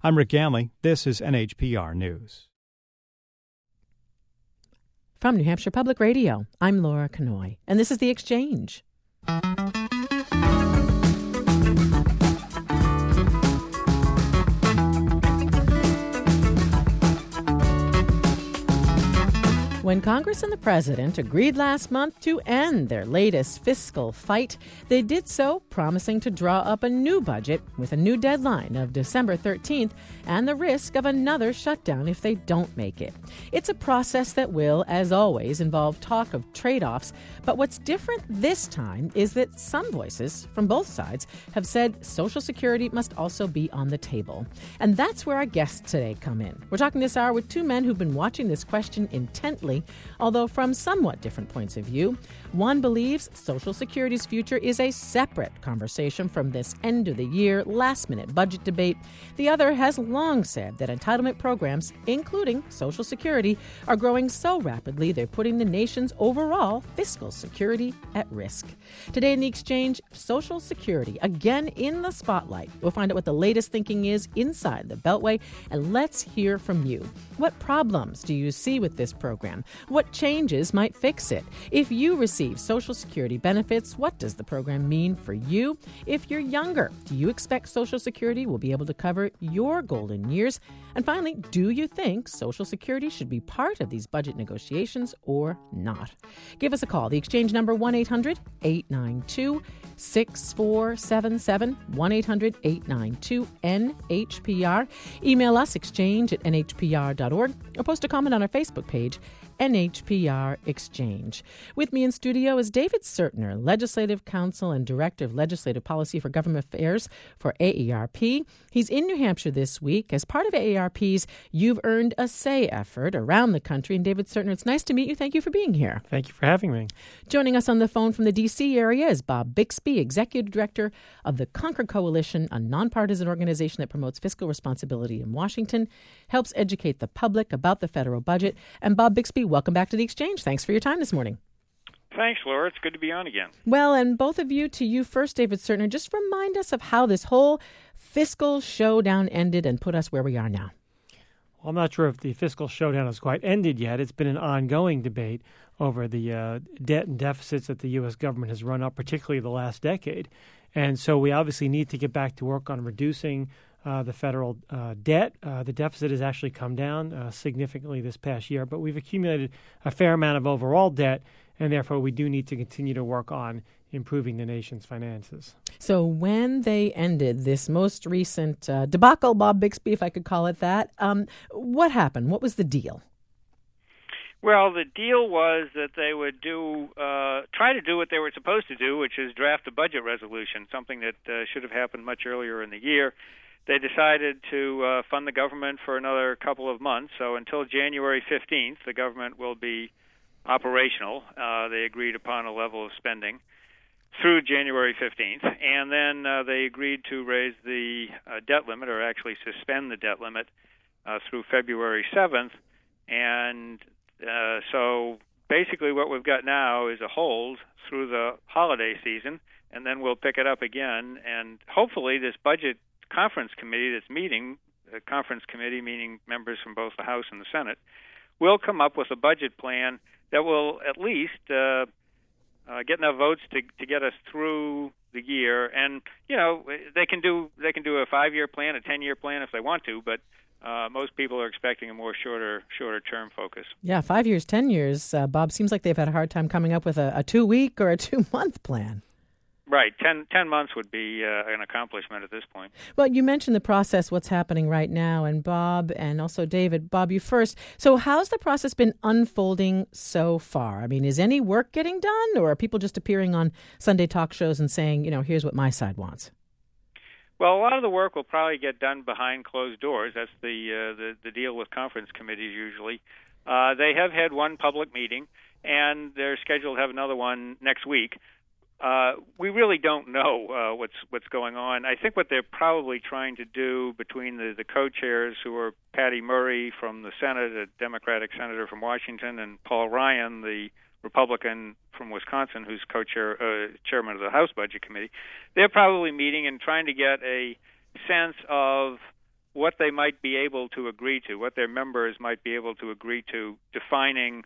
I'm Rick Ganley. This is NHPR News. From New Hampshire Public Radio, I'm Laura Kanoy, and this is The Exchange. When Congress and the President agreed last month to end their latest fiscal fight, they did so promising to draw up a new budget with a new deadline of December 13th and the risk of another shutdown if they don't make it. It's a process that will, as always, involve talk of trade-offs, but what's different this time is that some voices from both sides have said Social Security must also be on the table. And that's where our guests today come in. We're talking this hour with two men who've been watching this question intently, although from somewhat different points of view. One believes Social Security's future is a separate conversation from this end-of-the-year, last-minute budget debate. The other has long said that entitlement programs, including Social Security, are growing so rapidly they're putting the nation's overall fiscal security at risk. Today in The Exchange, Social Security, again in the spotlight. We'll find out what the latest thinking is inside the Beltway, and let's hear from you. What problems do you see with this program? What changes might fix it? If you receive Social Security benefits, what does the program mean for you? If you're younger, do you expect Social Security will be able to cover your golden years? And finally, do you think Social Security should be part of these budget negotiations or not? Give us a call. The Exchange number 1-800-892-6477, 1-800-892-NHPR. Email us, exchange@nhpr.org, or post a comment on our Facebook page, NHPR Exchange. With me in studio is David Sertner, Legislative Counsel and Director of Legislative Policy for Government Affairs for AARP. He's in New Hampshire this week. As part of AARP's You've Earned a Say effort around the country. And David Sertner, it's nice to meet you. Thank you for being here. Thank you for having me. Joining us on the phone from the D.C. area is Bob Bixby, Executive Director of the Concord Coalition, a nonpartisan organization that promotes fiscal responsibility in Washington, helps educate the public about the federal budget. And Bob Bixby, welcome back to The Exchange. Thanks for your time this morning. Thanks, Laura. It's good to be on again. Well, and both of you, to you first, David Sertner, just remind us of how this whole fiscal showdown ended and put us where we are now. Well, I'm not sure if the fiscal showdown has quite ended yet. It's been an ongoing debate over the debt and deficits that the U.S. government has run up, particularly the last decade. And so we obviously need to get back to work on reducing the federal debt. The deficit has actually come down significantly this past year, but we've accumulated a fair amount of overall debt, and therefore we do need to continue to work on improving the nation's finances. So when they ended this most recent debacle, Bob Bixby, if I could call it that, what happened? What was the deal? Well, the deal was that they would try to do what they were supposed to do, which is draft a budget resolution, something that should have happened much earlier in the year. They decided to fund the government for another couple of months. So until January 15th, the government will be operational. They agreed upon a level of spending through January 15th. And then they agreed to raise the debt limit, or actually suspend the debt limit, through February 7th. And so basically what we've got now is a hold through the holiday season, and then we'll pick it up again. And hopefully this budget conference committee that's meeting, the conference committee meaning members from both the House and the Senate, will come up with a budget plan that will at least get enough votes to get us through the year. And you know, they can do a 5-year plan, a 10-year plan if they want to, but most people are expecting a more shorter term focus. Yeah, 5 years, 10 years. Bob, seems like they've had a hard time coming up with a 2-week or a 2-month plan. Right. 10 months would be an accomplishment at this point. Well, you mentioned the process, what's happening right now, and Bob and also David. Bob, you first. So how's the process been unfolding so far? I mean, is any work getting done, or are people just appearing on Sunday talk shows and saying, you know, here's what my side wants? Well, a lot of the work will probably get done behind closed doors. That's the deal with conference committees usually. They have had one public meeting, and they're scheduled to have another one next week. We really don't know what's going on. I think what they're probably trying to do between the co-chairs, who are Patty Murray from the Senate, a Democratic senator from Washington, and Paul Ryan, the Republican from Wisconsin, who's chairman of the House Budget Committee, they're probably meeting and trying to get a sense of what they might be able to agree to, what their members might be able to agree to, defining,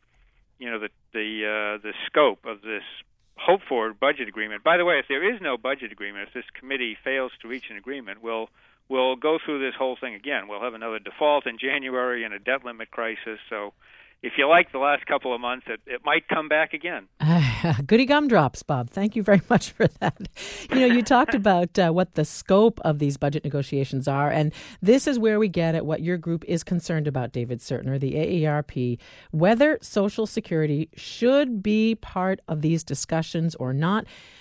the scope of this hoped-for budget agreement. By the way, if there is no budget agreement, if this committee fails to reach an agreement, we'll go through this whole thing again. We'll have another default in January and a debt limit crisis. So if you like the last couple of months, it might come back again. Goody gumdrops, Bob. Thank you very much for that. You talked about what the scope of these budget negotiations are, and this is where we get at what your group is concerned about, David Sertner, the AARP, whether Social Security should be part of these discussions or not.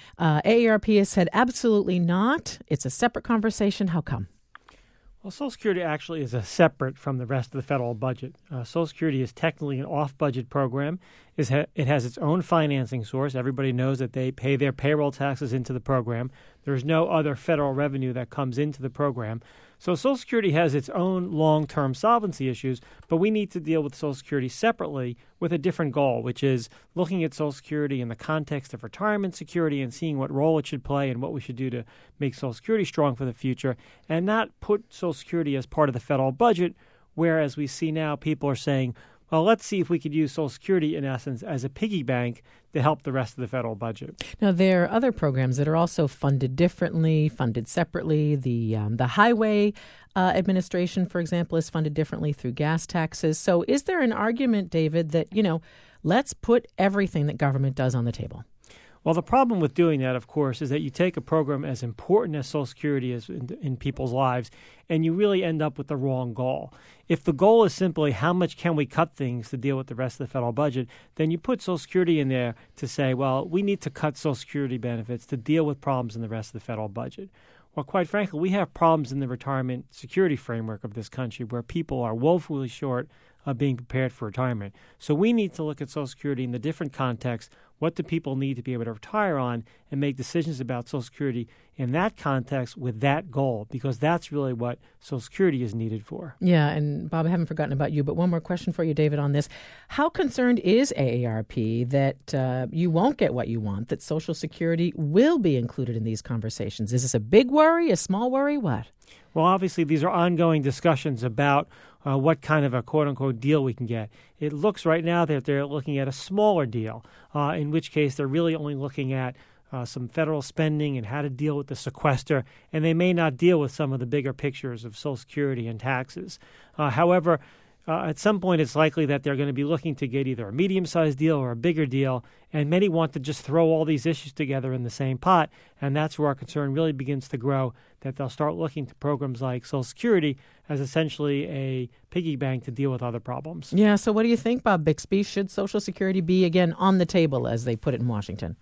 AARP has said absolutely not. It's a separate conversation. How come? Well, Social Security actually is separate from the rest of the federal budget. Social Security is technically an off-budget program. It has its own financing source. Everybody knows that they pay their payroll taxes into the program. There's no other federal revenue that comes into the program. So Social Security has its own long-term solvency issues, but we need to deal with Social Security separately with a different goal, which is looking at Social Security in the context of retirement security and seeing what role it should play and what we should do to make Social Security strong for the future, and not put Social Security as part of the federal budget, whereas we see now people are saying, well, let's see if we could use Social Security, in essence, as a piggy bank to help the rest of the federal budget. Now, there are other programs that are also funded differently, funded separately. The Highway Administration, for example, is funded differently through gas taxes. So is there an argument, David, that, let's put everything that government does on the table? Well, the problem with doing that, of course, is that you take a program as important as Social Security is in people's lives, and you really end up with the wrong goal. If the goal is simply how much can we cut things to deal with the rest of the federal budget, then you put Social Security in there to say, well, we need to cut Social Security benefits to deal with problems in the rest of the federal budget. Well, quite frankly, we have problems in the retirement security framework of this country where people are woefully short of being prepared for retirement. So we need to look at Social Security in the different context. What do people need to be able to retire on, and make decisions about Social Security in that context with that goal, because that's really what Social Security is needed for. Yeah, and Bob, I haven't forgotten about you, but one more question for you, David, on this. How concerned is AARP that you won't get what you want, that Social Security will be included in these conversations? Is this a big worry, a small worry, what? Well, obviously, these are ongoing discussions about what kind of a quote-unquote deal we can get. It looks right now that they're looking at a smaller deal, in which case they're really only looking at some federal spending and how to deal with the sequester, and they may not deal with some of the bigger pictures of Social Security and taxes. However, at some point it's likely that they're going to be looking to get either a medium-sized deal or a bigger deal, and many want to just throw all these issues together in the same pot, and that's where our concern really begins to grow, that they'll start looking to programs like Social Security as essentially a piggy bank to deal with other problems. Yeah, so what do you think, Bob Bixby? Should Social Security be, again, on the table, as they put it in Washington?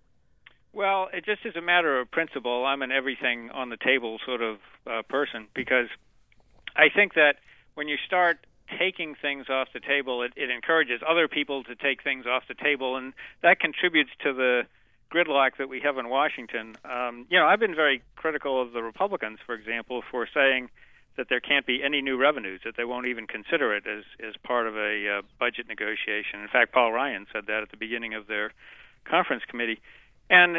Well, it just is a matter of principle. I'm an everything on the table sort of person, because I think that when you start taking things off the table, it encourages other people to take things off the table, and that contributes to the gridlock that we have in Washington. I've been very critical of the Republicans, for example, for saying that there can't be any new revenues, that they won't even consider it as part of a budget negotiation. In fact, Paul Ryan said that at the beginning of their conference committee. And,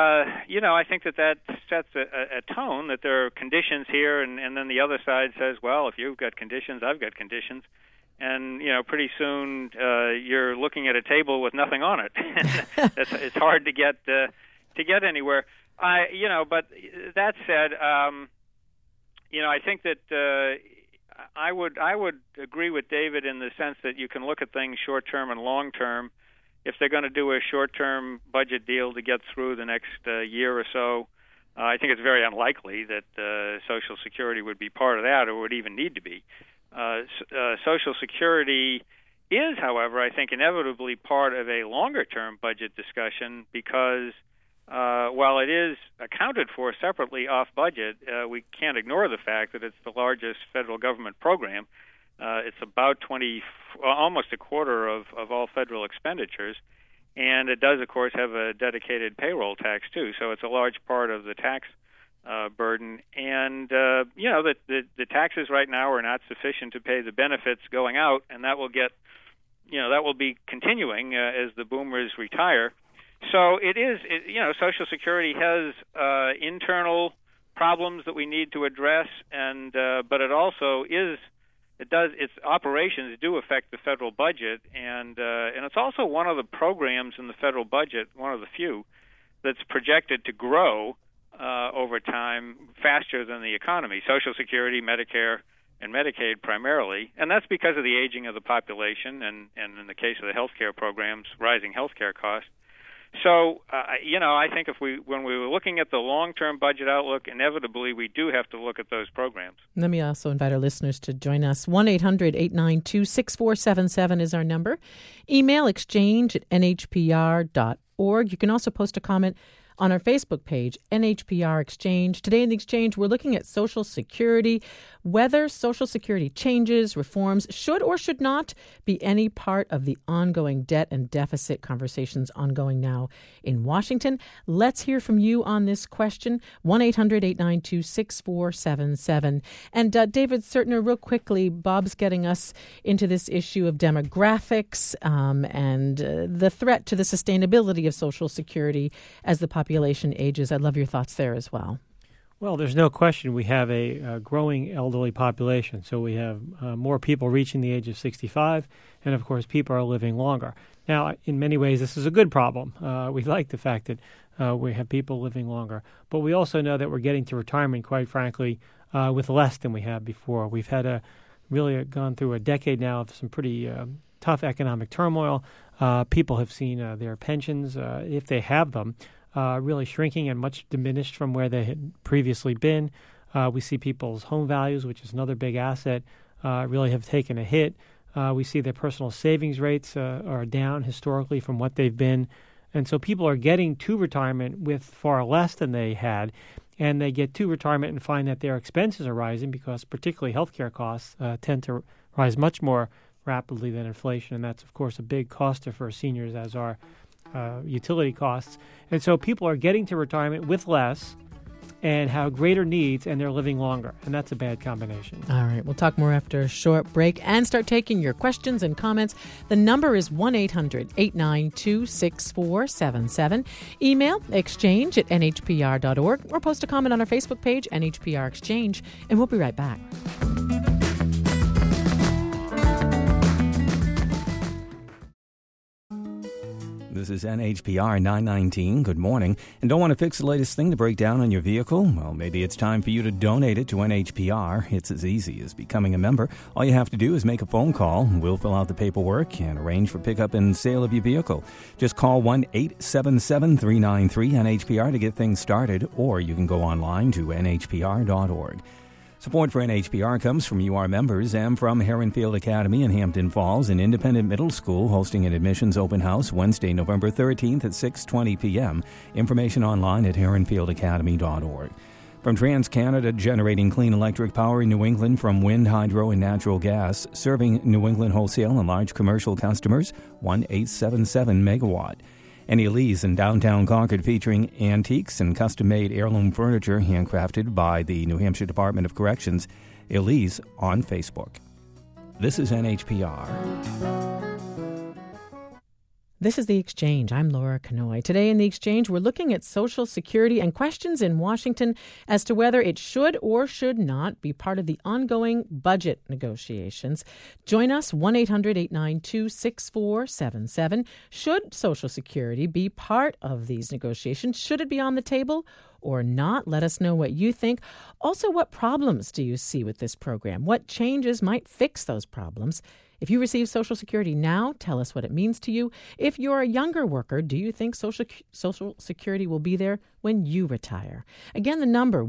I think that sets a tone that there are conditions here, and then the other side says, well, if you've got conditions, I've got conditions. And, pretty soon you're looking at a table with nothing on it. It's hard to get anywhere. But that said, I think that I would agree with David in the sense that you can look at things short-term and long-term. If they're going to do a short-term budget deal to get through the next year or so, I think it's very unlikely that Social Security would be part of that or would even need to be. Social Security is, however, I think inevitably part of a longer-term budget discussion because while it is accounted for separately off budget, we can't ignore the fact that it's the largest federal government program. It's about almost a quarter of all federal expenditures, and it does, of course, have a dedicated payroll tax too. So it's a large part of the tax burden, and the taxes right now are not sufficient to pay the benefits going out, and that will be continuing as the boomers retire. So Social Security has internal problems that we need to address, and but it also its operations do affect the federal budget, and it's also one of the programs in the federal budget, one of the few, that's projected to grow over time faster than the economy. Social Security, Medicare, and Medicaid primarily, and that's because of the aging of the population, and in the case of the healthcare programs, rising healthcare costs. So, I think when we were looking at the long-term budget outlook, inevitably we do have to look at those programs. Let me also invite our listeners to join us. 1-800-892-6477 is our number. Email exchange@nhpr.org. You can also post a comment on our Facebook page, NHPR Exchange. Today in the Exchange, we're looking at Social Security, whether Social Security changes, reforms, should or should not be any part of the ongoing debt and deficit conversations ongoing now in Washington. Let's hear from you on this question, 1-800-892-6477. And David Sertner, real quickly, Bob's getting us into this issue of demographics and the threat to the sustainability of Social Security as the population ages. I'd love your thoughts there as well. Well, there's no question we have a growing elderly population. So we have more people reaching the age of 65, and of course, people are living longer. Now, in many ways, this is a good problem. We like the fact that we have people living longer. But we also know that we're getting to retirement, quite frankly, with less than we have before. We've had really gone through a decade now of some pretty tough economic turmoil. People have seen their pensions, if they have them, really shrinking and much diminished from where they had previously been. We see people's home values, which is another big asset, really have taken a hit. We see their personal savings rates are down historically from what they've been. And so people are getting to retirement with far less than they had, and they get to retirement and find that their expenses are rising because particularly healthcare costs tend to rise much more rapidly than inflation. And that's, of course, a big coster for seniors, as are utility costs. And so people are getting to retirement with less and have greater needs, and they're living longer. And that's a bad combination. All right. We'll talk more after a short break and start taking your questions and comments. The number is 1-800-892-6477. Email exchange@nhpr.org or post a comment on our Facebook page, NHPR Exchange, and we'll be right back. This is NHPR 919. Good morning. And don't want to fix the latest thing to break down on your vehicle? Well, maybe it's time for you to donate it to NHPR. It's as easy as becoming a member. All you have to do is make a phone call. We'll fill out the paperwork and arrange for pickup and sale of your vehicle. Just call 1-877-393-NHPR to get things started, or you can go online to nhpr.org. Support for NHPR comes from UR members and from Heronfield Academy in Hampton Falls, an independent middle school hosting an admissions open house Wednesday, November 13th at 6:20 p.m. Information online at heronfieldacademy.org. From TransCanada, generating clean electric power in New England from wind, hydro, and natural gas, serving New England wholesale and large commercial customers, 1-877-megawatt. And Elise in downtown Concord, featuring antiques and custom-made heirloom furniture handcrafted by the New Hampshire Department of Corrections. Elise on Facebook. This is NHPR. This is The Exchange. I'm Laura Kanoy. Today in The Exchange, we're looking at Social Security and questions in Washington as to whether it should or should not be part of the ongoing budget negotiations. Join us, 1-800-892-6477. Should Social Security be part of these negotiations? Should it be on the table or not? Let us know what you think. Also, what problems do you see with this program? What changes might fix those problems? If you receive Social Security now, tell us what it means to you. If you're a younger worker, do you think Social Security will be there when you retire? Again, the number,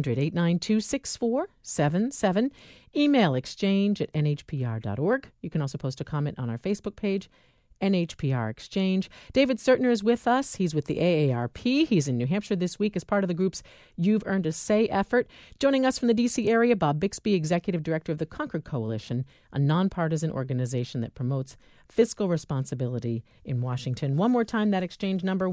1-800-892-6477. Email exchange@nhpr.org. You can also post a comment on our Facebook page, NHPR Exchange. David Sertner is with us. He's with the AARP. He's in New Hampshire this week as part of the group's You've Earned a Say effort. Joining us from the D.C. area, Bob Bixby, Executive Director of the Concord Coalition, a nonpartisan organization that promotes fiscal responsibility in Washington. One more time, that exchange number,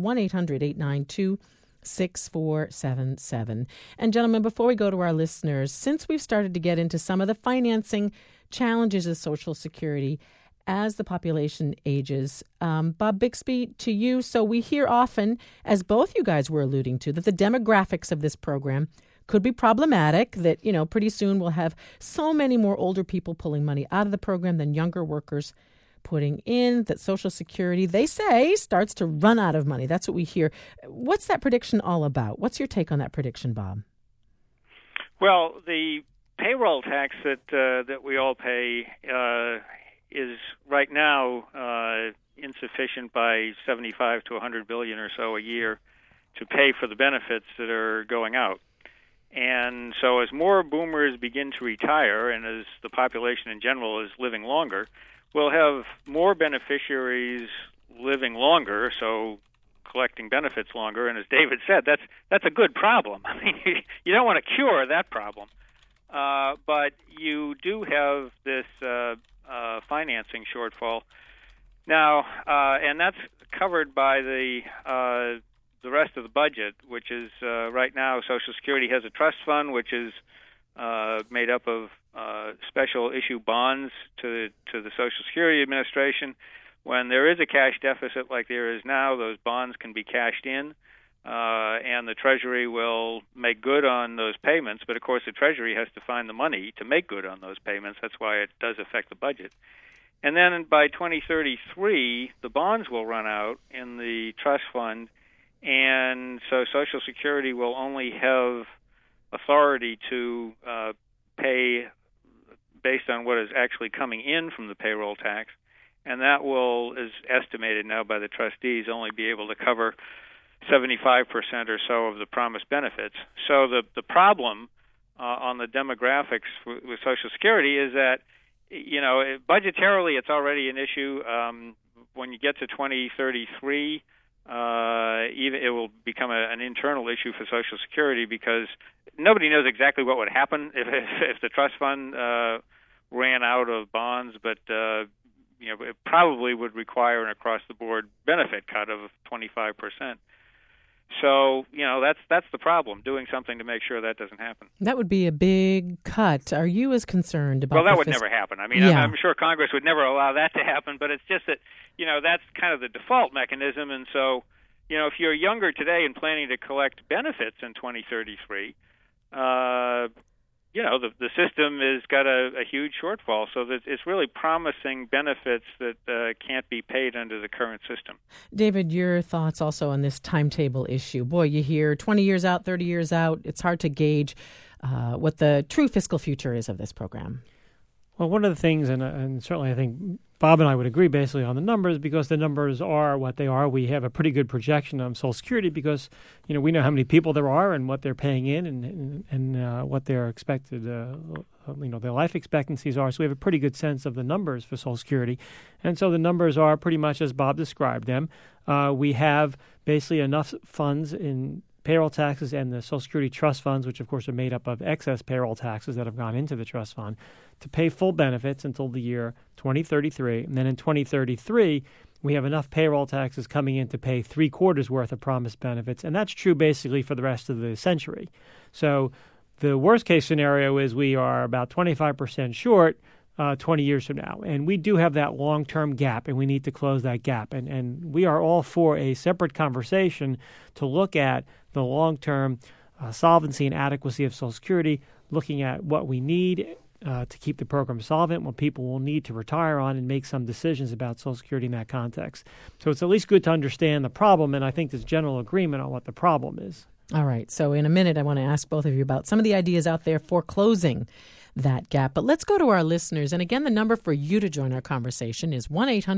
1-800-892-6477. And gentlemen, before we go to our listeners, since we've started to get into some of the financing challenges of Social Security as the population ages, Bob Bixby, to you. So we hear often, as both you guys were alluding to, that the demographics of this program could be problematic, that, pretty soon we'll have so many more older people pulling money out of the program than younger workers putting in, that Social Security, they say, starts to run out of money. That's what we hear. What's that prediction all about? What's your take on that prediction, Bob? Well, the payroll tax that we all pay is right now insufficient by 75 to 100 billion or so a year to pay for the benefits that are going out. And so as more boomers begin to retire and as the population in general is living longer, we'll have more beneficiaries living longer, so collecting benefits longer. And as David said, that's a good problem. I mean, you don't want to cure that problem. But you do have this financing shortfall now, and that's covered by the rest of the budget, which is right now Social Security has a trust fund, which is made up of special issue bonds to the Social Security Administration. When there is a cash deficit like there is now, those bonds can be cashed in, and the Treasury will make good on those payments. But, of course, the Treasury has to find the money to make good on those payments. That's why it does affect the budget. And then by 2033, the bonds will run out in the trust fund, and so Social Security will only have authority to pay based on what is actually coming in from the payroll tax, and that is estimated now by the trustees, only be able to cover 75% or so of the promised benefits. So the problem on the demographics with Social Security is that, budgetarily it's already an issue. When you get to 2033, even it will become an internal issue for Social Security because nobody knows exactly what would happen if the trust fund ran out of bonds, but it probably would require an across-the-board benefit cut of 25%. So, that's the problem, doing something to make sure that doesn't happen. That would be a big cut. Are you as concerned about Well, that would never happen. I mean, yeah. I'm sure Congress would never allow that to happen, but it's just that, that's kind of the default mechanism. And so, if you're younger today and planning to collect benefits in 2033, the system has got a huge shortfall, so that it's really promising benefits that can't be paid under the current system. David, your thoughts also on this timetable issue. Boy, you hear 20 years out, 30 years out. It's hard to gauge what the true fiscal future is of this program. Well, one of the things, and certainly I think Bob and I would agree basically on the numbers, because the numbers are what they are. We have a pretty good projection on Social Security because, we know how many people there are and what they're paying in and what their expected, their life expectancies are. So we have a pretty good sense of the numbers for Social Security. And so the numbers are pretty much as Bob described them. We have basically enough funds in payroll taxes and the Social Security trust funds, which of course are made up of excess payroll taxes that have gone into the trust fund, to pay full benefits until the year 2033. And then in 2033, we have enough payroll taxes coming in to pay 3/4 worth of promised benefits. And that's true basically for the rest of the century. So the worst case scenario is we are about 25% short 20 years from now. And we do have that long-term gap, and we need to close that gap. And we are all for a separate conversation to look at the long-term solvency and adequacy of Social Security, looking at what we need to keep the program solvent, what people will need to retire on, and make some decisions about Social Security in that context. So it's at least good to understand the problem, and I think there's general agreement on what the problem is. All right. So in a minute, I want to ask both of you about some of the ideas out there for closing that gap. But let's go to our listeners. And again, the number for you to join our conversation is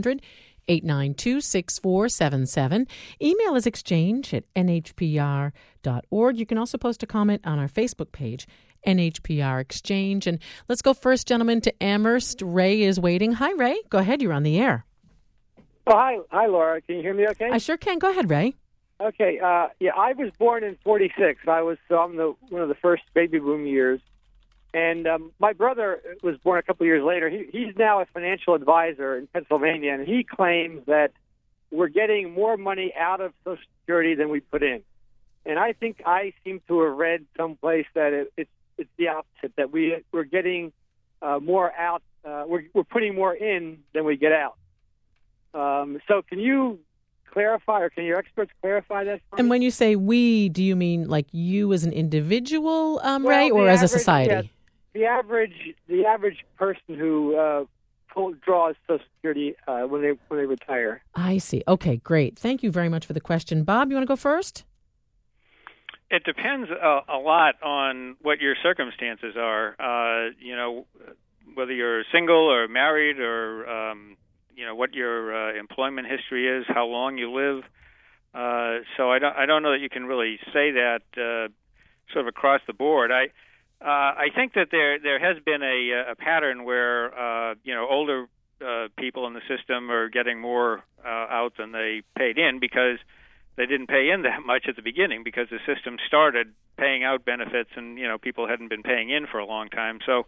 1-800-892-6477. Email is exchange@nhpr.org. You can also post a comment on our Facebook page, NHPR Exchange. And let's go first, gentlemen, to Amherst. Ray is waiting. Hi, Ray. Go ahead. You're on the air. Oh, hi, Laura. Can you hear me okay? I sure can. Go ahead, Ray. Okay. I was born in 46. I'm one of the first baby boom years. And my brother was born a couple of years later. He's now a financial advisor in Pennsylvania, and he claims that we're getting more money out of Social Security than we put in. And I think I seem to have read someplace that it's the opposite, that we're getting more out. We're putting more in than we get out. So can you clarify, or can your experts clarify that for me? And when you say we, do you mean like you as an individual, Ray, or as a society? Yeah, the average person who draws Social Security when they retire. I see. Okay, great. Thank you very much for the question. Bob, you want to go first? It depends a lot on what your circumstances are. Whether you're single or married, or what your employment history is, how long you live. So I don't know that you can really say that sort of across the board. I think that there has been a pattern where older people in the system are getting more out than they paid in, because they didn't pay in that much at the beginning, because the system started paying out benefits and people hadn't been paying in for a long time. So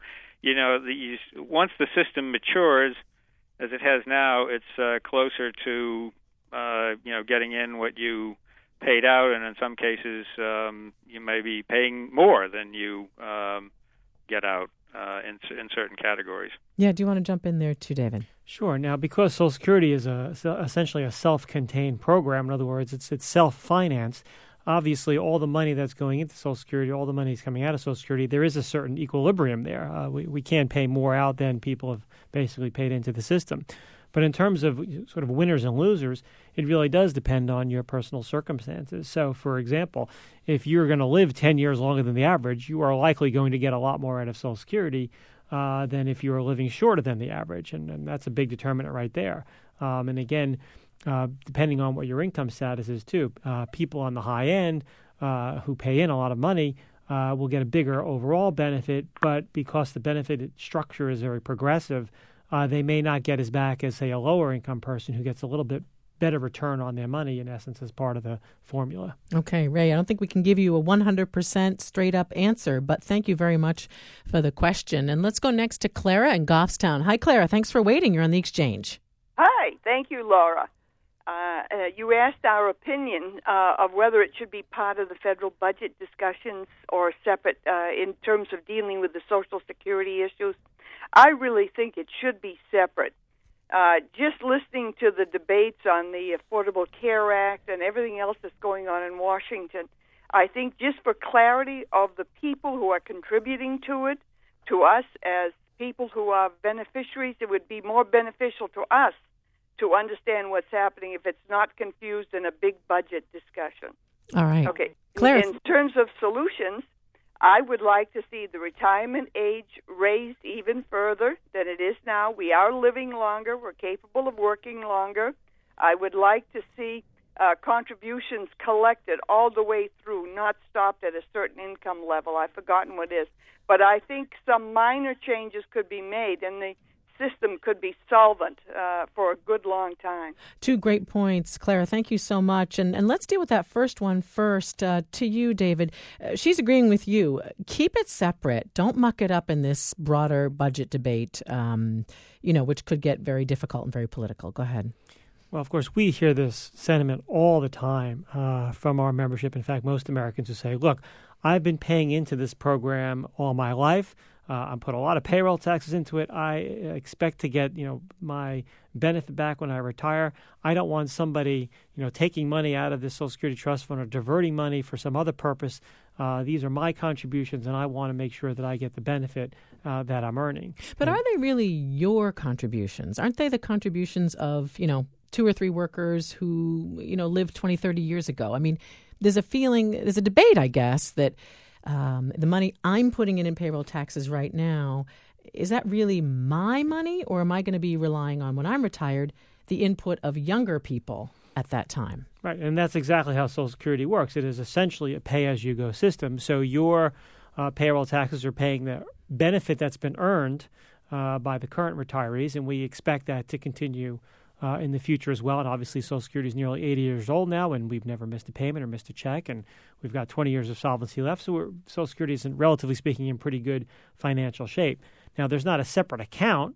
once the system matures, as it has now, it's closer to getting in what you paid out, and in some cases you may be paying more than you get out in certain categories. Yeah, do you want to jump in there too, David? Sure. Now, because Social Security is essentially a self-contained program, in other words, it's self-financed, obviously all the money that's going into Social Security, all the money that's coming out of Social Security, there is a certain equilibrium there. We can't pay more out than people have basically paid into the system. But in terms of sort of winners and losers, it really does depend on your personal circumstances. So, for example, if you're going to live 10 years longer than the average, you are likely going to get a lot more out of Social Security than if you are living shorter than the average. And that's a big determinant right there. And again, depending on what your income status is too, people on the high end who pay in a lot of money will get a bigger overall benefit, but because the benefit structure is very progressive, they may not get as back as, say, a lower income person who gets a little bit better return on their money, in essence, as part of the formula. Okay, Ray, I don't think we can give you a 100% straight-up answer, but thank you very much for the question. And let's go next to Clara in Goffstown. Hi, Clara. Thanks for waiting. You're on the Exchange. Hi. Thank you, Laura. You asked our opinion of whether it should be part of the federal budget discussions or separate in terms of dealing with the Social Security issues. I really think it should be separate. Just listening to the debates on the Affordable Care Act and everything else that's going on in Washington, I think just for clarity of the people who are contributing to it, to us as people who are beneficiaries, it would be more beneficial to us to understand what's happening if it's not confused in a big budget discussion. All right. Okay. Claire. In terms of solutions, I would like to see the retirement age raised even further than it is now. We are living longer. We're capable of working longer. I would like to see contributions collected all the way through, not stopped at a certain income level. I've forgotten what it is. But I think some minor changes could be made, and the system could be solvent for a good long time. Two great points, Clara. Thank you so much. And let's deal with that first one first. To you, David. She's agreeing with you. Keep it separate. Don't muck it up in this broader budget debate, which could get very difficult and very political. Go ahead. Well, of course, we hear this sentiment all the time from our membership. In fact, most Americans who say, look, I've been paying into this program all my life. I put a lot of payroll taxes into it. I expect to get, my benefit back when I retire. I don't want somebody, taking money out of this Social Security trust fund or diverting money for some other purpose. These are my contributions, and I want to make sure that I get the benefit that I'm earning. But are they really your contributions? Aren't they the contributions of, 2 or 3 workers who, lived 20, 30 years ago? I mean, there's a debate, I guess, that the money I'm putting in payroll taxes right now, is that really my money, or am I going to be relying on, when I'm retired, the input of younger people at that time? Right, and that's exactly how Social Security works. It is essentially a pay-as-you-go system. So your payroll taxes are paying the benefit that's been earned by the current retirees, and we expect that to continue in the future as well. And obviously, Social Security is nearly 80 years old now, and we've never missed a payment or missed a check, and we've got 20 years of solvency left. So Social Security is, relatively speaking, in pretty good financial shape. Now, there's not a separate account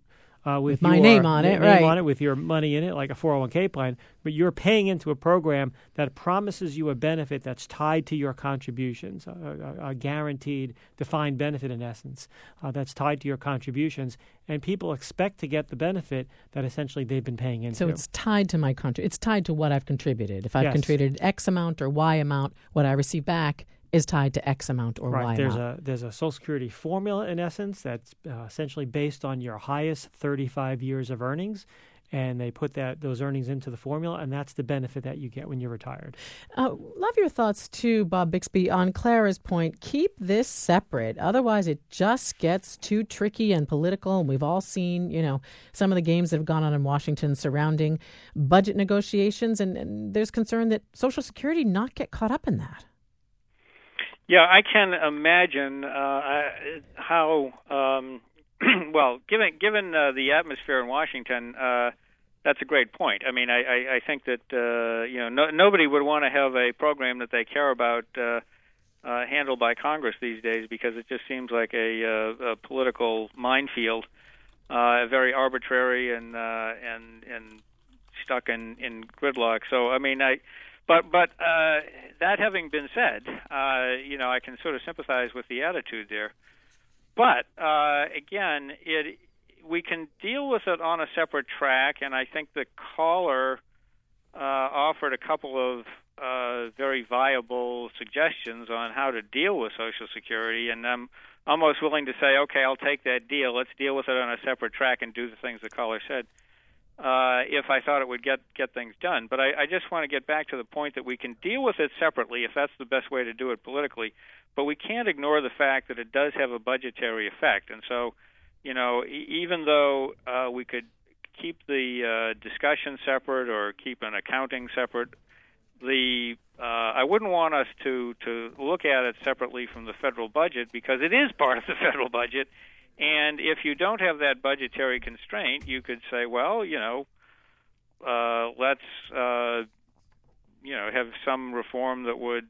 with my your name on it, right? On it, with your money in it, like a 401k plan. But you're paying into a program that promises you a benefit that's tied to your contributions, a guaranteed defined benefit in essence that's tied to your contributions, and people expect to get the benefit that essentially they've been paying into. So it's tied to my it's tied to what I've contributed. If I've Yes. contributed X amount or Y amount, what I receive back is tied to X amount or Y amount. There's a Social Security formula in essence that's essentially based on your highest 35 years of earnings, and they put those earnings into the formula, and that's the benefit that you get when you're retired. Love your thoughts too, Bob Bixby, on Clara's point. Keep this separate, otherwise it just gets too tricky and political. And we've all seen, some of the games that have gone on in Washington surrounding budget negotiations, and there's concern that Social Security not get caught up in that. Yeah, I can imagine how. Well, given the atmosphere in Washington, that's a great point. I mean, I think that nobody would want to have a program that they care about handled by Congress these days, because it just seems like a political minefield, very arbitrary and stuck in gridlock. So, I mean, But that having been said, I can sort of sympathize with the attitude there. But again, we can deal with it on a separate track, and I think the caller offered a couple of very viable suggestions on how to deal with Social Security, and I'm almost willing to say, okay, I'll take that deal. Let's deal with it on a separate track and do the things the caller said. If I thought it would get things done. But I just want to get back to the point that we can deal with it separately if that's the best way to do it politically, but we can't ignore the fact that it does have a budgetary effect. And so, even though we could keep the discussion separate or keep an accounting separate, I wouldn't want us to look at it separately from the federal budget, because it is part of the federal budget. And if you don't have that budgetary constraint, you could say, well, let's have some reform that would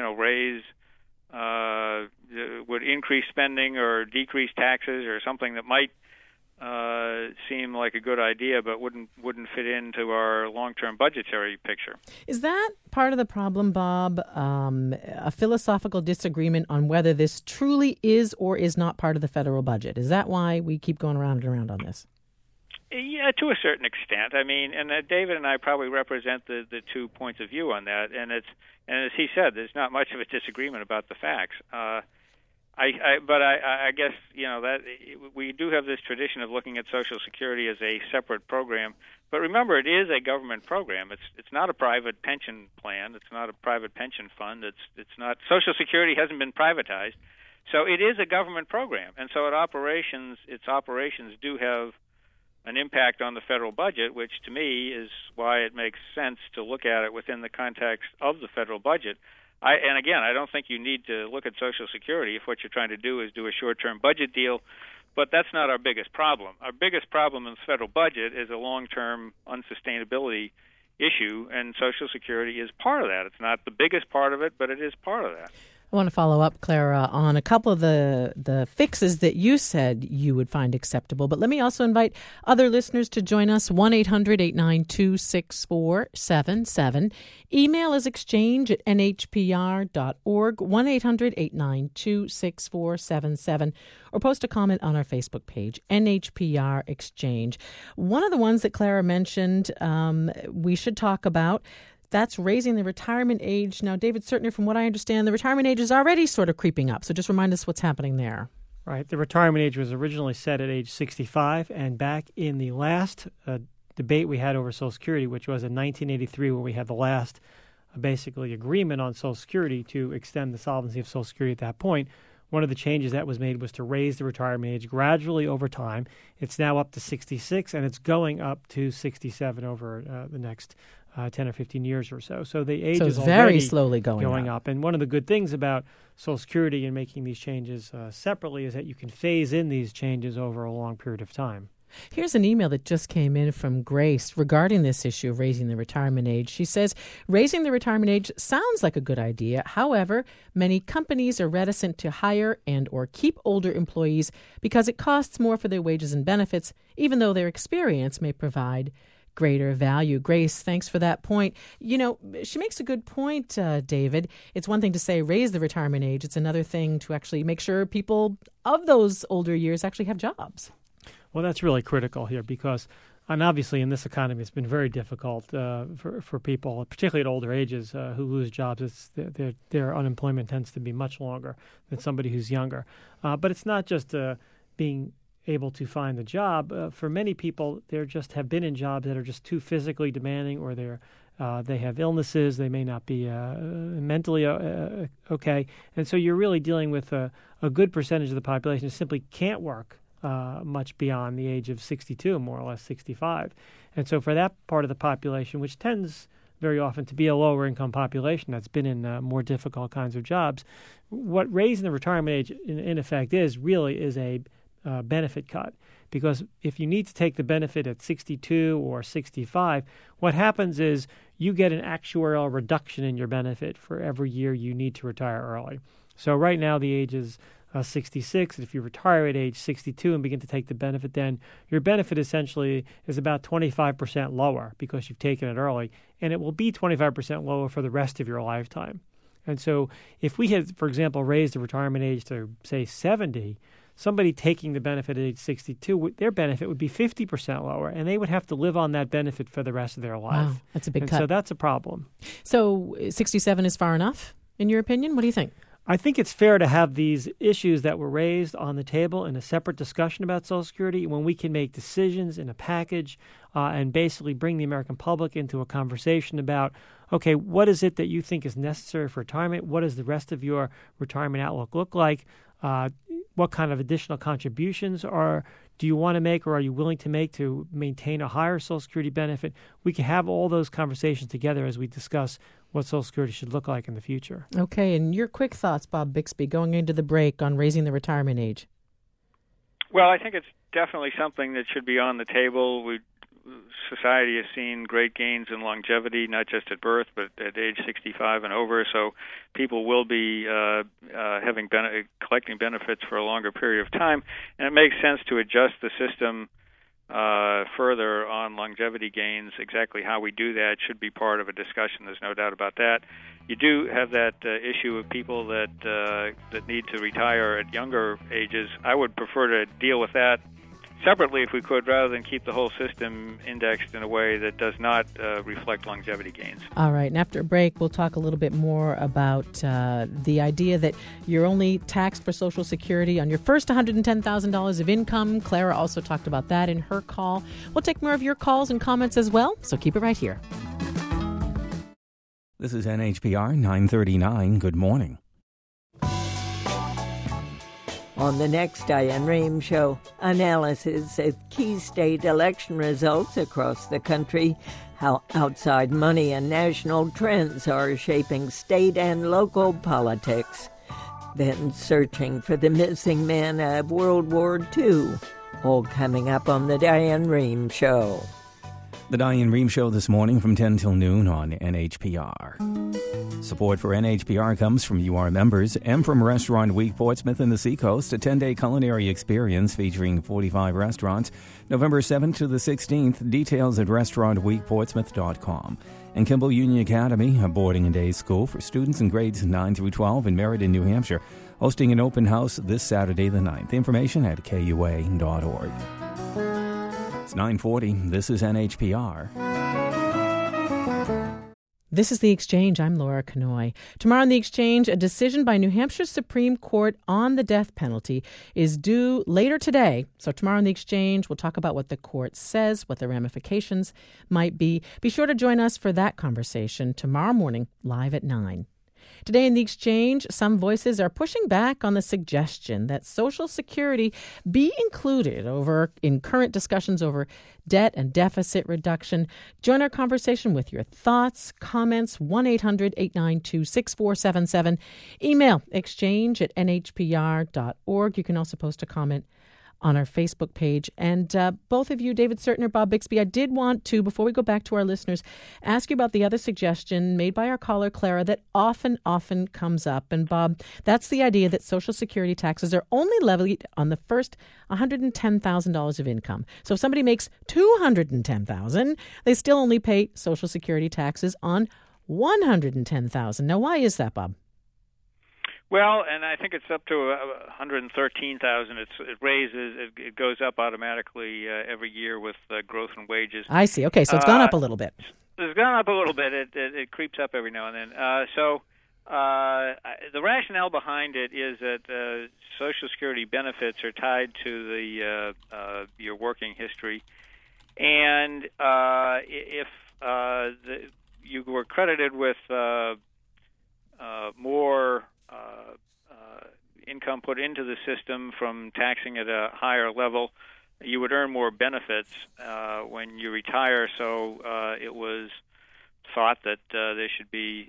would increase spending or decrease taxes or something that might seem like a good idea, but wouldn't fit into our long-term budgetary picture. Is that part of the problem, Bob? A philosophical disagreement on whether this truly is or is not part of the federal budget? Is that why we keep going around and around on this? Yeah, to a certain extent. I mean, and David and I probably represent the 2 points of view on that, and as he said, there's not much of a disagreement about the facts. But I guess that we do have this tradition of looking at Social Security as a separate program. But remember, it is a government program. It's not a private pension plan. It's not a private pension fund. It's not. Social Security hasn't been privatized, so it is a government program. And so its operations do have an impact on the federal budget, which to me is why it makes sense to look at it within the context of the federal budget. And again, I don't think you need to look at Social Security if what you're trying to do is do a short-term budget deal, but that's not our biggest problem. Our biggest problem in the federal budget is a long-term unsustainability issue, and Social Security is part of that. It's not the biggest part of it, but it is part of that. I want to follow up, Clara, on a couple of the fixes that you said you would find acceptable. But let me also invite other listeners to join us, 1-800-892-6477. Email is exchange@nhpr.org, 1-800-892-6477. Or post a comment on our Facebook page, NHPR Exchange. One of the ones that Clara mentioned we should talk about, that's raising the retirement age. Now, David Sertner, from what I understand, the retirement age is already sort of creeping up. So just remind us what's happening there. Right. The retirement age was originally set at age 65. And back in the last debate we had over Social Security, which was in 1983, where we had the last basically agreement on Social Security to extend the solvency of Social Security at that point, one of the changes that was made was to raise the retirement age gradually over time. It's now up to 66, and it's going up to 67 over the next 10 or 15 years or so. So the age is very slowly going up. And one of the good things about Social Security and making these changes separately is that you can phase in these changes over a long period of time. Here's an email that just came in from Grace regarding this issue of raising the retirement age. She says, raising the retirement age sounds like a good idea. However, many companies are reticent to hire and or keep older employees because it costs more for their wages and benefits, even though their experience may provide greater value. Grace, thanks for that point. You know, she makes a good point, David. It's one thing to say raise the retirement age. It's another thing to actually make sure people of those older years actually have jobs. Well, that's really critical here because, and obviously in this economy, it's been very difficult for people, particularly at older ages, who lose jobs. Their unemployment tends to be much longer than somebody who's younger. But it's not just being able to find the job. For many people, they just have been in jobs that are just too physically demanding, or they have illnesses. They may not be mentally okay. And so you're really dealing with a good percentage of the population who simply can't work much beyond the age of 62, more or less 65. And so for that part of the population, which tends very often to be a lower income population that's been in more difficult kinds of jobs, what raising the retirement age in effect is a benefit cut. Because if you need to take the benefit at 62 or 65, what happens is you get an actuarial reduction in your benefit for every year you need to retire early. So right now the age is 66. If you retire at age 62 and begin to take the benefit, then your benefit essentially is about 25% lower because you've taken it early, and it will be 25% lower for the rest of your lifetime. And so if we had, for example, raised the retirement age to, say, 70, somebody taking the benefit at age 62, their benefit would be 50% lower, and they would have to live on that benefit for the rest of their life. Wow, that's a big cut. So that's a problem. So 67 is far enough, in your opinion? What do you think? I think it's fair to have these issues that were raised on the table in a separate discussion about Social Security when we can make decisions in a package and basically bring the American public into a conversation about, okay, what is it that you think is necessary for retirement? What does the rest of your retirement outlook look like? What kind of additional contributions do you want to make or are you willing to make to maintain a higher Social Security benefit? We can have all those conversations together as we discuss what Social Security should look like in the future. Okay, and your quick thoughts, Bob Bixby, going into the break on raising the retirement age. Well, I think it's definitely something that should be on the table. Society has seen great gains in longevity, not just at birth, but at age 65 and over. So people will be collecting benefits for a longer period of time, and it makes sense to adjust the system further on longevity gains. Exactly how we do that should be part of a discussion. There's no doubt about that. You do have that issue of people that need to retire at younger ages. I would prefer to deal with that separately if we could, rather than keep the whole system indexed in a way that does not reflect longevity gains. All right. And after a break, we'll talk a little bit more about the idea that you're only taxed for Social Security on your first $110,000 of income. Clara also talked about that in her call. We'll take more of your calls and comments as well, so keep it right here. This is NHPR 939. Good morning. On the next Diane Rehm Show, analysis of key state election results across the country, how outside money and national trends are shaping state and local politics. Then searching for the missing men of World War II. All coming up on the Diane Rehm Show. The Diane Rehm Show this morning from 10 till noon on NHPR. Support for NHPR comes from UR members and from Restaurant Week Portsmouth and the Seacoast, a 10-day culinary experience featuring 45 restaurants, November 7th to the 16th. Details at restaurantweekportsmouth.com. And Kimball Union Academy, a boarding and day school for students in grades 9 through 12 in Meriden, New Hampshire, hosting an open house this Saturday the 9th. Information at KUA.org. It's 9:40. This is NHPR. This is The Exchange. I'm Laura Kanoy. Tomorrow on The Exchange, a decision by New Hampshire Supreme Court on the death penalty is due later today. So tomorrow on The Exchange, we'll talk about what the court says, what the ramifications might be. Be sure to join us for that conversation tomorrow morning, live at 9. Today in The Exchange, some voices are pushing back on the suggestion that Social Security be included in current discussions over debt and deficit reduction. Join our conversation with your thoughts, comments, 1-800-892-6477. Email exchange@nhpr.org. You can also post a comment on our Facebook page. And both of you, David Certner, Bob Bixby, I did want to, before we go back to our listeners, ask you about the other suggestion made by our caller, Clara, that often comes up. And Bob, that's the idea that Social Security taxes are only levied on the first $110,000 of income. So if somebody makes $210,000, they still only pay Social Security taxes on $110,000. Now, why is that, Bob? Well, and I think it's up to $113,000. It goes up automatically every year with growth in wages. I see. Okay, so it's gone up a little bit. It's gone up a little bit. It creeps up every now and then. The rationale behind it is that Social Security benefits are tied to the your working history, and if you were credited with more income put into the system from taxing at a higher level, you would earn more benefits when you retire. So it was thought that there should be,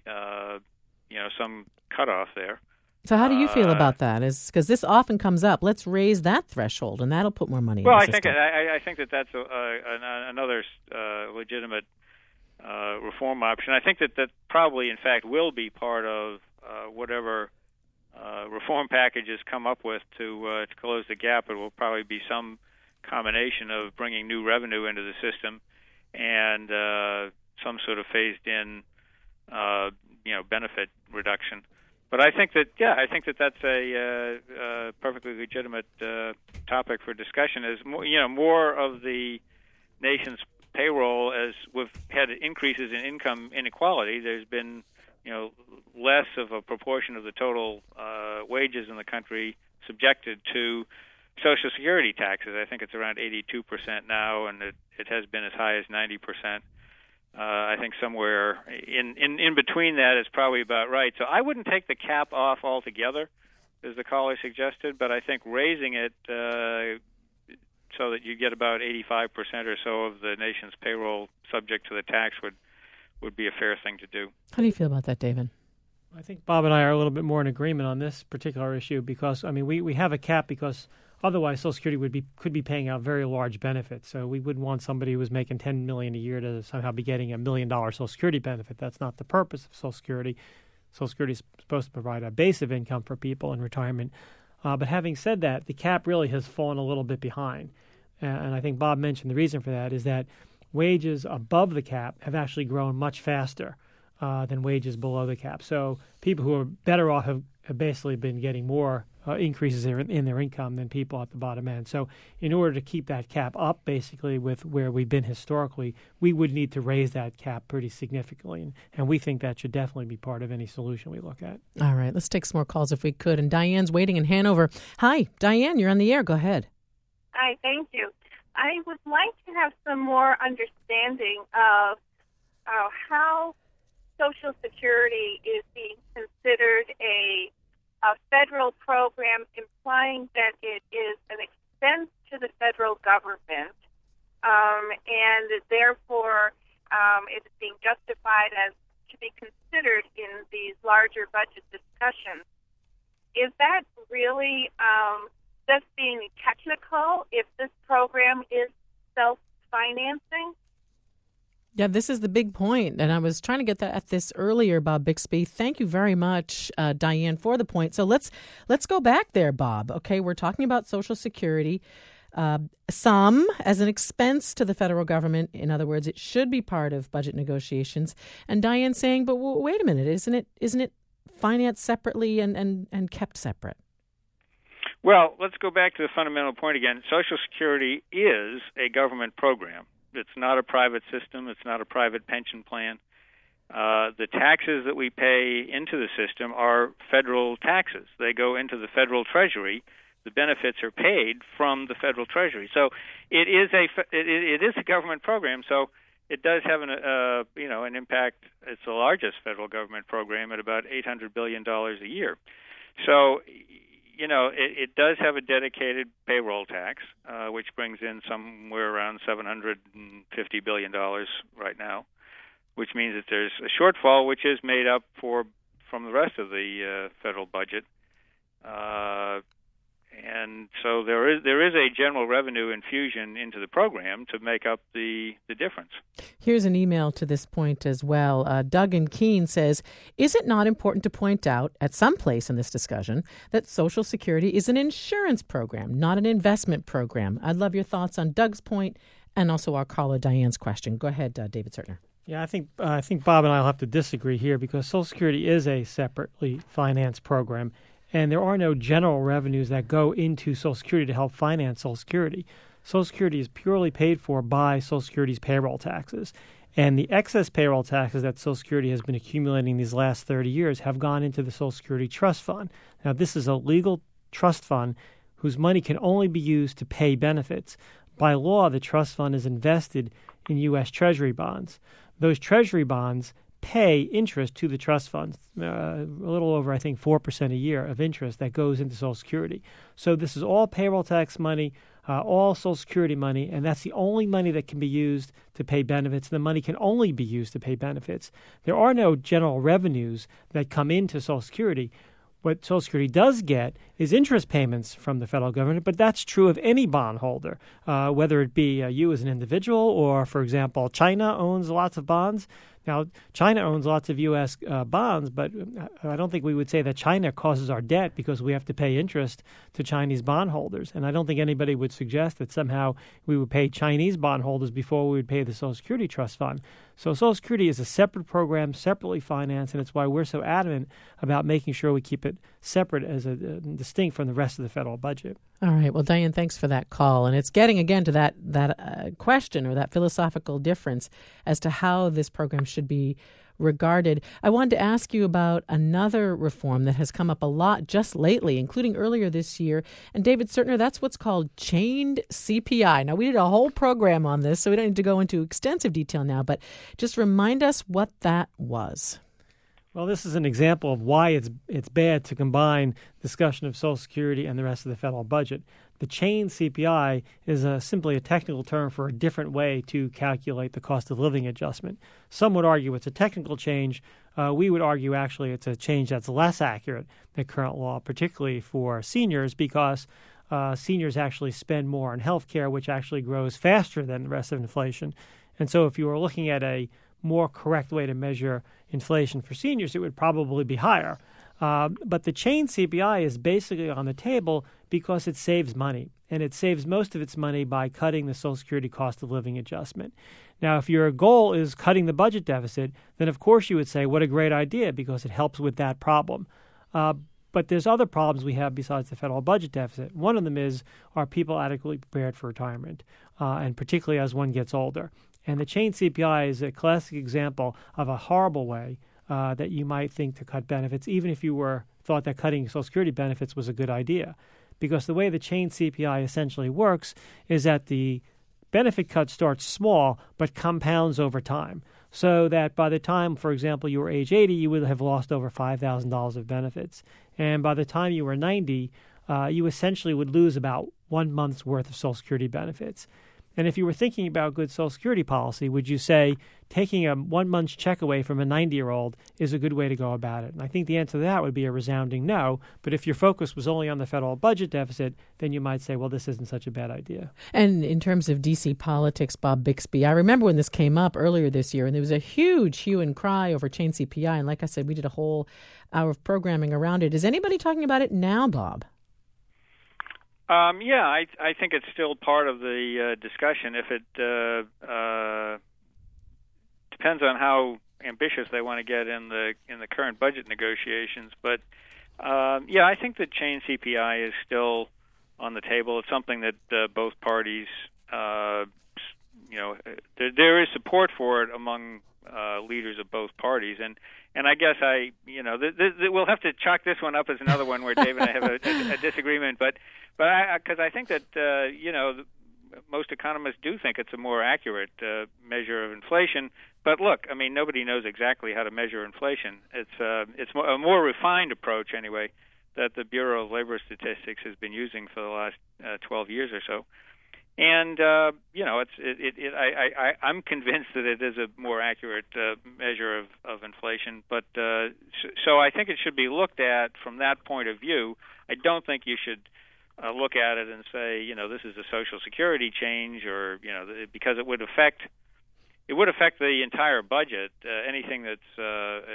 some cutoff there. So how do you feel about that? Because this often comes up. Let's raise that threshold, and that'll put more money in the system. I think that's another legitimate reform option. I think that probably, in fact, will be part of whatever reform packages come up with to close the gap. It will probably be some combination of bringing new revenue into the system and some sort of phased-in, benefit reduction. But I think that's a perfectly legitimate topic for discussion. As more of the nation's payroll, as we've had increases in income inequality, there's been less of a proportion of the total wages in the country subjected to Social Security taxes. I think it's around 82% now, and it has been as high as 90%. I think somewhere in between that is probably about right. So I wouldn't take the cap off altogether, as the caller suggested, but I think raising it so that you get about 85% or so of the nation's payroll subject to the tax would be a fair thing to do. How do you feel about that, David? I think Bob and I are a little bit more in agreement on this particular issue because, we have a cap because otherwise Social Security could be paying out very large benefits. So we wouldn't want somebody who was making $10 million a year to somehow be getting $1 million Social Security benefit. That's not the purpose of Social Security. Social Security is supposed to provide a base of income for people in retirement. But having said that, the cap really has fallen a little bit behind. And I think Bob mentioned the reason for that is that wages above the cap have actually grown much faster than wages below the cap. So people who are better off have basically been getting more increases in their income than people at the bottom end. So in order to keep that cap up, basically with where we've been historically, we would need to raise that cap pretty significantly. And we think that should definitely be part of any solution we look at. All right, let's take some more calls if we could. And Diane's waiting in Hanover. Hi, Diane, you're on the air. Go ahead. Hi, thank you. I would like to have some more understanding of how Social Security is being considered a federal program, implying that it is an expense to the federal government, and therefore it is being justified as to be considered in these larger budget discussions. Is that really just being technical if this program is self-financing? Yeah, this is the big point, and I was trying to get at this earlier, Bob Bixby. Thank you very much, Diane, for the point. So let's go back there, Bob. Okay, we're talking about Social Security, some as an expense to the federal government. In other words, it should be part of budget negotiations. And Diane saying, but wait a minute, isn't it financed separately and kept separate? Well, let's go back to the fundamental point again. Social Security is a government program. It's not a private system. It's not a private pension plan. The taxes that we pay into the system are federal taxes. They go into the federal treasury. The benefits are paid from the federal treasury. So it is a government program. So it does have an impact. It's the largest federal government program at about $800 billion a year. So it does have a dedicated payroll tax, which brings in somewhere around $750 billion right now, which means that there's a shortfall, which is made up from the rest of the federal budget. and so there is a general revenue infusion into the program to make up the difference. Here's an email to this point as well. Doug in Keene says, is it not important to point out at some place in this discussion that Social Security is an insurance program, not an investment program? I'd love your thoughts on Doug's point and also our caller Diane's question. Go ahead, David Sertner. Yeah, I think Bob and I will have to disagree here because Social Security is a separately financed program, and there are no general revenues that go into Social Security to help finance Social Security. Social Security is purely paid for by Social Security's payroll taxes, and the excess payroll taxes that Social Security has been accumulating these last 30 years have gone into the Social Security Trust Fund. Now, this is a legal trust fund whose money can only be used to pay benefits. By law, the trust fund is invested in U.S. Treasury bonds. Those Treasury bonds pay interest to the trust funds, a little over, I think, 4% a year of interest that goes into Social Security. So this is all payroll tax money, all Social Security money, and that's the only money that can be used to pay benefits. The money can only be used to pay benefits. There are no general revenues that come into Social Security. What Social Security does get is interest payments from the federal government, but that's true of any bondholder, whether it be you as an individual or, for example, China owns lots of bonds. Now, China owns lots of U.S. bonds, but I don't think we would say that China causes our debt because we have to pay interest to Chinese bondholders. And I don't think anybody would suggest that somehow we would pay Chinese bondholders before we would pay the Social Security Trust Fund. So Social Security is a separate program, separately financed, and it's why we're so adamant about making sure we keep it separate as a distinct from the rest of the federal budget. All right. Well, Diane, thanks for that call. And it's getting, again, to that question or that philosophical difference as to how this program should be regarded. I wanted to ask you about another reform that has come up a lot just lately, including earlier this year. And David Sertner, that's what's called chained CPI. Now, we did a whole program on this, so we don't need to go into extensive detail now, but just remind us what that was. Well, this is an example of why it's bad to combine discussion of Social Security and the rest of the federal budget. The chained CPI is simply a technical term for a different way to calculate the cost of living adjustment. Some would argue it's a technical change. We would argue actually it's a change that's less accurate than current law, particularly for seniors, because seniors actually spend more on health care, which actually grows faster than the rest of inflation. And so if you were looking at a more correct way to measure inflation for seniors, it would probably be higher. But the chained CPI is basically on the table because it saves money, and it saves most of its money by cutting the Social Security cost of living adjustment. Now, if your goal is cutting the budget deficit, then of course you would say, what a great idea, because it helps with that problem. But there's other problems we have besides the federal budget deficit. One of them is, are people adequately prepared for retirement, and particularly as one gets older? And the chained CPI is a classic example of a horrible way that you might think to cut benefits, even if you thought that cutting Social Security benefits was a good idea. Because the way the chained CPI essentially works is that the benefit cut starts small but compounds over time. So that by the time, for example, you were age 80, you would have lost over $5,000 of benefits. And by the time you were 90, you essentially would lose about 1 month's worth of Social Security benefits. And if you were thinking about good Social Security policy, would you say taking a 1 month's check away from a 90-year-old is a good way to go about it? And I think the answer to that would be a resounding no. But if your focus was only on the federal budget deficit, then you might say, well, this isn't such a bad idea. And in terms of D.C. politics, Bob Bixby, I remember when this came up earlier this year, and there was a huge hue and cry over chained CPI. And like I said, we did a whole hour of programming around it. Is anybody talking about it now, Bob? Yeah, I think it's still part of the discussion. If it depends on how ambitious they want to get in the current budget negotiations, but yeah, I think that chained CPI is still on the table. It's something that both parties, there is support for it among leaders of both parties, and I guess we'll have to chalk this one up as another one where Dave and I have a disagreement, but because I think that most economists do think it's a more accurate measure of inflation. But look, I mean, nobody knows exactly how to measure inflation. It's a more refined approach anyway that the Bureau of Labor Statistics has been using for the last 12 years or so. And I'm convinced that it is a more accurate measure of inflation. But so I think it should be looked at from that point of view. I don't think you should look at it and say, this is a Social Security change, or because it would affect the entire budget, anything that's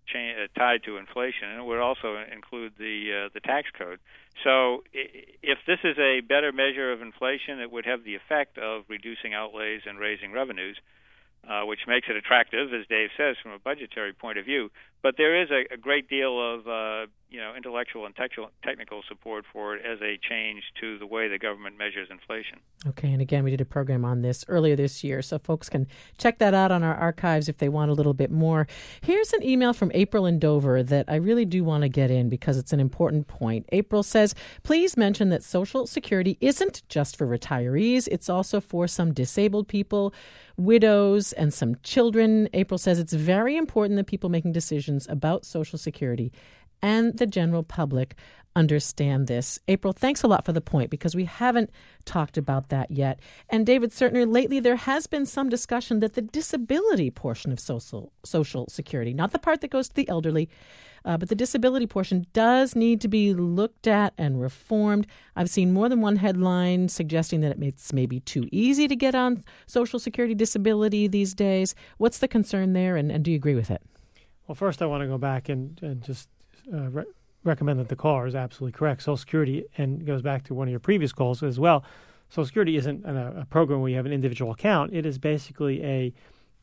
tied to inflation, and it would also include the tax code. So if this is a better measure of inflation, it would have the effect of reducing outlays and raising revenues, which makes it attractive, as Dave says, from a budgetary point of view. But there is a great deal of intellectual and technical support for it as a change to the way the government measures inflation. Okay, and again, we did a program on this earlier this year, so folks can check that out on our archives if they want a little bit more. Here's an email from April in Dover that I really do want to get in because it's an important point. April says, please mention that Social Security isn't just for retirees. It's also for some disabled people, widows, and some children. April says it's very important that people making decisions about Social Security and the general public understand this. April, thanks a lot for the point, because we haven't talked about that yet. And David Sertner, lately there has been some discussion that the disability portion of Social Security, not the part that goes to the elderly, but the disability portion does need to be looked at and reformed. I've seen more than one headline suggesting that it's maybe too easy to get on Social Security disability these days. What's the concern there, and do you agree with it? Well, first I want to go back and just recommend that the caller is absolutely correct. Social Security, and goes back to one of your previous calls as well, Social Security isn't a program where you have an individual account. It is basically a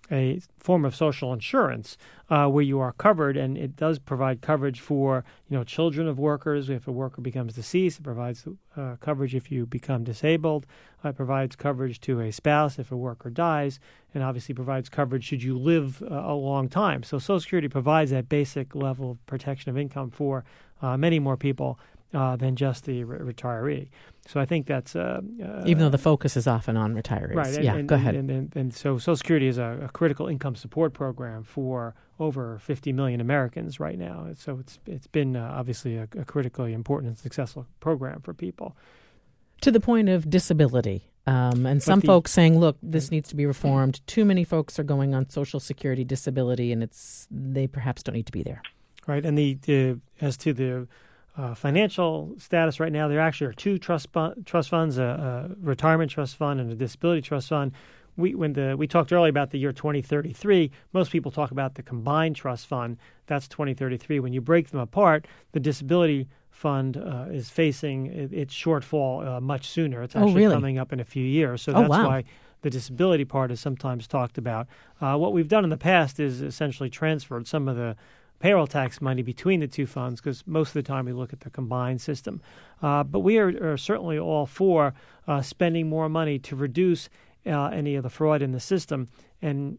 form of social insurance where you are covered, and it does provide coverage for children of workers. If a worker becomes deceased, it provides coverage if you become disabled. It provides coverage to a spouse if a worker dies, and obviously provides coverage should you live a long time. So Social Security provides that basic level of protection of income for many more people than just the retiree. So I think that's even though the focus is often on retirees. Right. Go ahead. And so Social Security is a critical income support program for over 50 million Americans right now. So it's been obviously a critically important and successful program for people. To the point of disability. And some folks saying, look, this needs to be reformed. Too many folks are going on Social Security disability, and they perhaps don't need to be there. Right. And as to the financial status right now, there actually are two trust funds, a retirement trust fund and a disability trust fund. We talked earlier about the year 2033, most people talk about the combined trust fund. That's 2033. When you break them apart, the disability fund is facing its shortfall much sooner. It's actually coming up in a few years. So that's why the disability part is sometimes talked about. What we've done in the past is essentially transferred some of the payroll tax money between the two funds, because most of the time we look at the combined system. But we are certainly all for spending more money to reduce any of the fraud in the system. And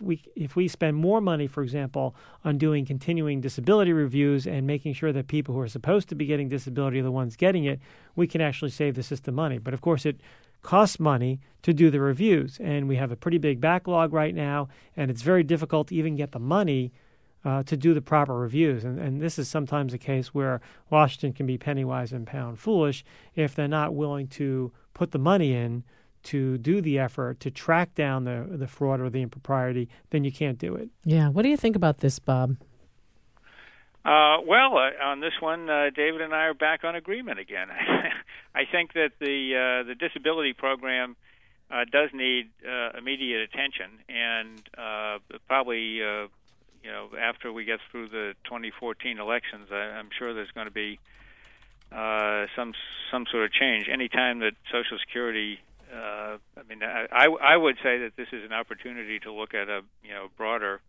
if we spend more money, for example, on doing continuing disability reviews and making sure that people who are supposed to be getting disability are the ones getting it, we can actually save the system money. But of course, it costs money to do the reviews. And we have a pretty big backlog right now, and it's very difficult to even get the money to do the proper reviews. And this is sometimes a case where Washington can be penny wise and pound foolish. If they're not willing to put the money in to do the effort to track down the fraud or the impropriety, then you can't do it. Yeah. What do you think about this, Bob? On this one, David and I are back on agreement again. I think that the disability program does need immediate attention, and probably after we get through the 2014 elections, I'm sure there's going to be some sort of change. Anytime that Social Security, I would say that this is an opportunity to look at a broader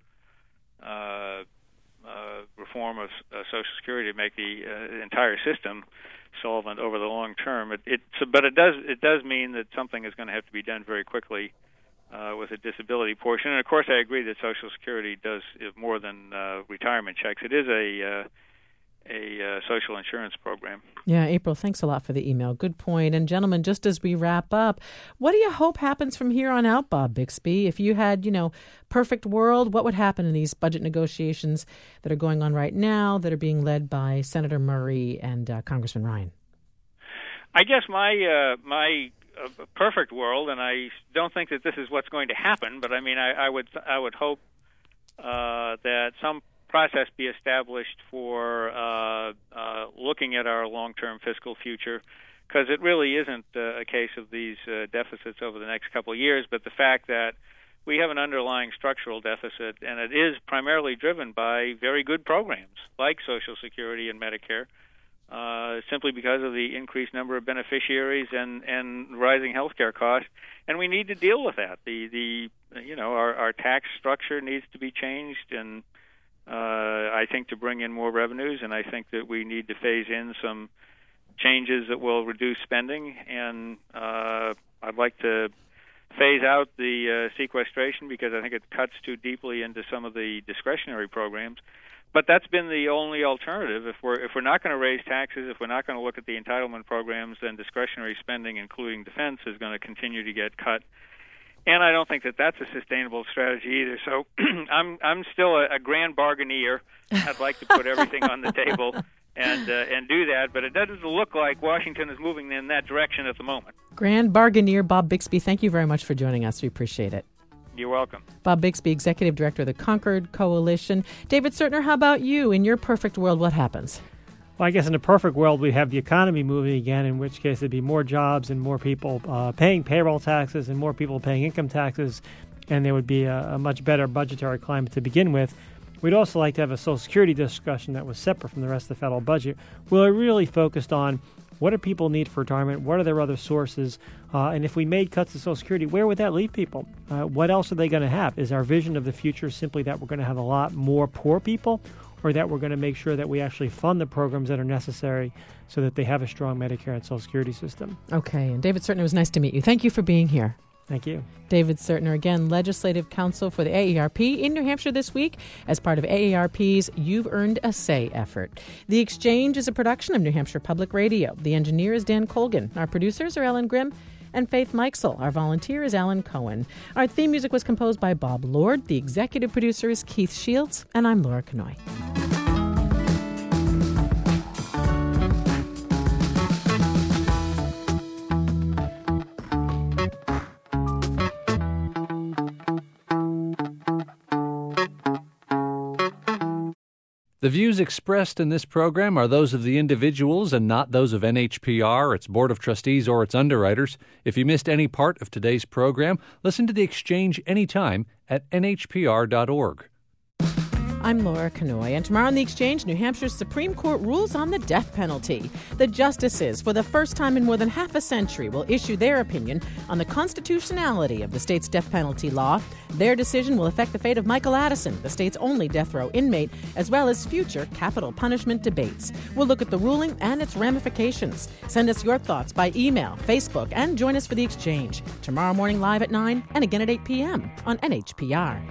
reform of Social Security to make the entire system solvent over the long term. But it does mean that something is going to have to be done very quickly with a disability portion. And of course, I agree that Social Security does more than retirement checks. It is a social insurance program. Yeah, April, thanks a lot for the email. Good point. And gentlemen, just as we wrap up, what do you hope happens from here on out, Bob Bixby? If you had, perfect world, what would happen in these budget negotiations that are going on right now that are being led by Senator Murray and Congressman Ryan? I guess my perfect world, and I don't think that this is what's going to happen, but I would hope that some process be established for looking at our long-term fiscal future, because it really isn't a case of these deficits over the next couple of years, but the fact that we have an underlying structural deficit, and it is primarily driven by very good programs like Social Security and Medicare, simply because of the increased number of beneficiaries and rising healthcare costs, and we need to deal with that. Our tax structure needs to be changed, and I think to bring in more revenues, and I think that we need to phase in some changes that will reduce spending, and I'd like to phase out the sequestration because I think it cuts too deeply into some of the discretionary programs. But that's been the only alternative. If we're not going to raise taxes, if we're not going to look at the entitlement programs, then discretionary spending, including defense, is going to continue to get cut. And I don't think that that's a sustainable strategy either. So I'm still a grand bargaineer. I'd like to put everything on the table and do that, but it doesn't look like Washington is moving in that direction at the moment. Grand bargaineer Bob Bixby, thank you very much for joining us. We appreciate it. You're welcome. Bob Bixby, Executive Director of the Concord Coalition. David Sertner, how about you? In your perfect world, what happens? Well, I guess in a perfect world, we'd have the economy moving again, in which case there'd be more jobs and more people paying payroll taxes and more people paying income taxes, and there would be a much better budgetary climate to begin with. We'd also like to have a Social Security discussion that was separate from the rest of the federal budget, where we're really focused on what do people need for retirement, what are their other sources, and if we made cuts to Social Security, where would that leave people? What else are they going to have? Is our vision of the future simply that we're going to have a lot more poor people, or that we're going to make sure that we actually fund the programs that are necessary so that they have a strong Medicare and Social Security system? Okay, and David Sertner, it was nice to meet you. Thank you for being here. Thank you. David Sertner, again, Legislative Counsel for the AARP in New Hampshire this week as part of AARP's You've Earned a Say effort. The Exchange is a production of New Hampshire Public Radio. The engineer is Dan Colgan. Our producers are Ellen Grimm and Faith Meixel. Our volunteer is Alan Cohen. Our theme music was composed by Bob Lord. The executive producer is Keith Shields. And I'm Laura Kanoy. The views expressed in this program are those of the individuals and not those of NHPR, its Board of Trustees, or its underwriters. If you missed any part of today's program, listen to The Exchange anytime at nhpr.org. I'm Laura Kanoy, and tomorrow on The Exchange, New Hampshire's Supreme Court rules on the death penalty. The justices, for the first time in more than half a century, will issue their opinion on the constitutionality of the state's death penalty law. Their decision will affect the fate of Michael Addison, the state's only death row inmate, as well as future capital punishment debates. We'll look at the ruling and its ramifications. Send us your thoughts by email, Facebook, and join us for The Exchange. Tomorrow morning live at 9 and again at 8 p.m. on NHPR.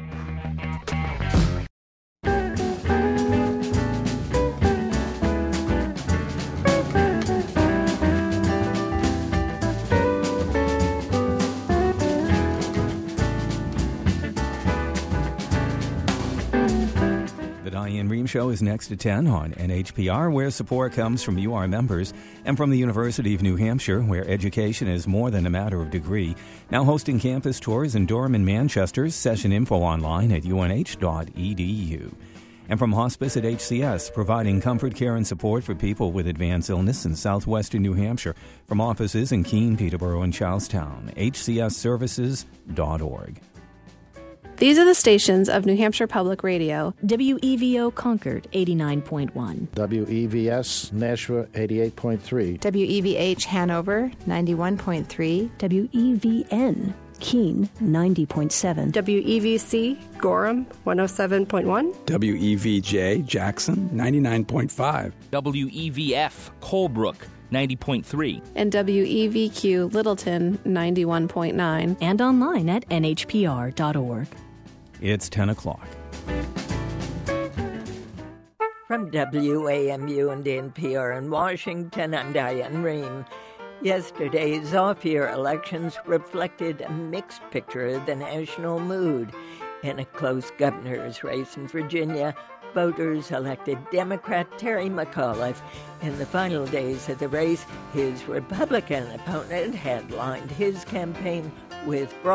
The Diane Rehm Show is next at 10 on NHPR, where support comes from UR members and from the University of New Hampshire, where education is more than a matter of degree. Now hosting campus tours in Durham and Manchester. Session info online at unh.edu. And from Hospice at HCS, providing comfort care and support for people with advanced illness in southwestern New Hampshire. From offices in Keene, Peterborough, and Charlestown. hcsservices.org. These are the stations of New Hampshire Public Radio. WEVO Concord, 89.1. WEVS Nashua, 88.3. WEVH Hanover, 91.3. WEVN Keene, 90.7. WEVC Gorham, 107.1. WEVJ Jackson, 99.5. WEVF Colebrook, 90.3. And WEVQ Littleton, 91.9. And online at nhpr.org. It's 10 o'clock. From WAMU and NPR in Washington, I'm Diane Rehm. Yesterday's off-year elections reflected a mixed picture of the national mood. In a close governor's race in Virginia, voters elected Democrat Terry McAuliffe. In the final days of the race, his Republican opponent had lined his campaign with